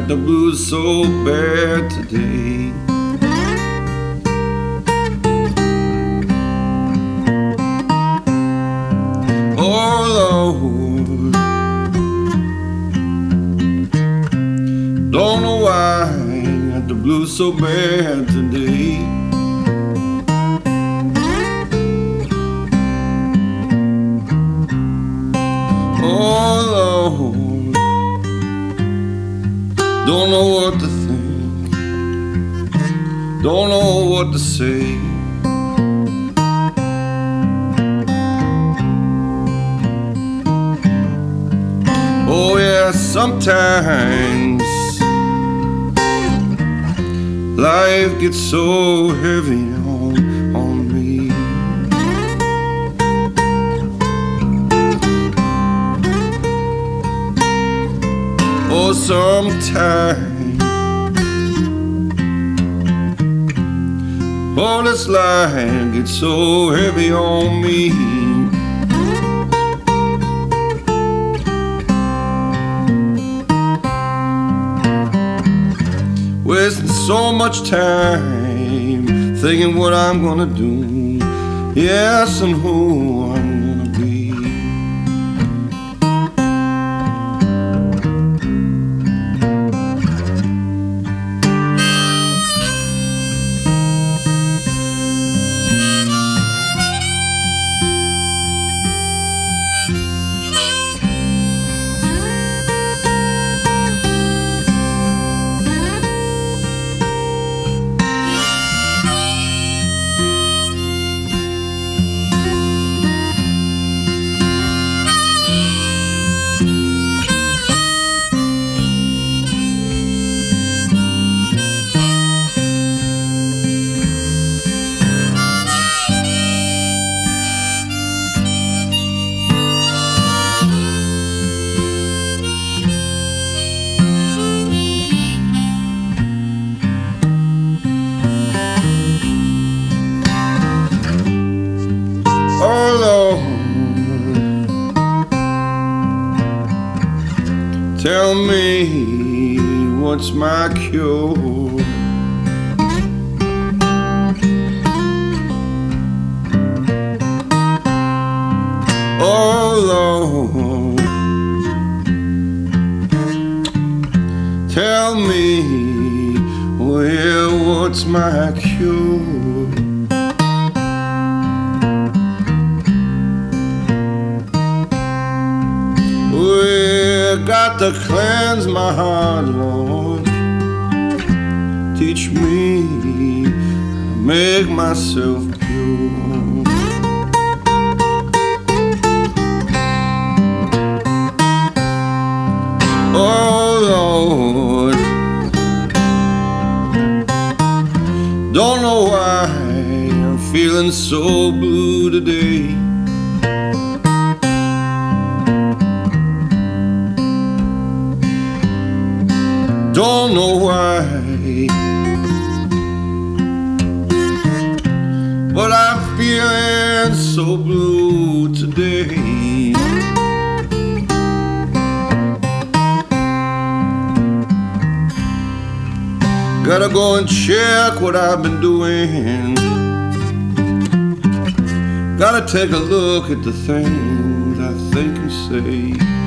got the blues so bad today. Oh Lord, don't know why I got the blues so bad today. Oh Lord, don't know what to think, don't know what to say. Oh yeah, sometimes life gets so heavy on me. Oh, sometimes oh, this life gets so heavy on me. Wasting so much time thinking what I'm gonna do, yes, and who I'm gonna be. Oh Lord, tell me what's my cure? Oh Lord, tell me, well, what's my cure? Got to cleanse my heart, Lord. Teach me to make myself pure. Oh Lord, don't know why I'm feeling so blue today. Don't know why, but I'm feeling so blue today. Gotta go and check what I've been doing. Gotta take a look at the things I think and say.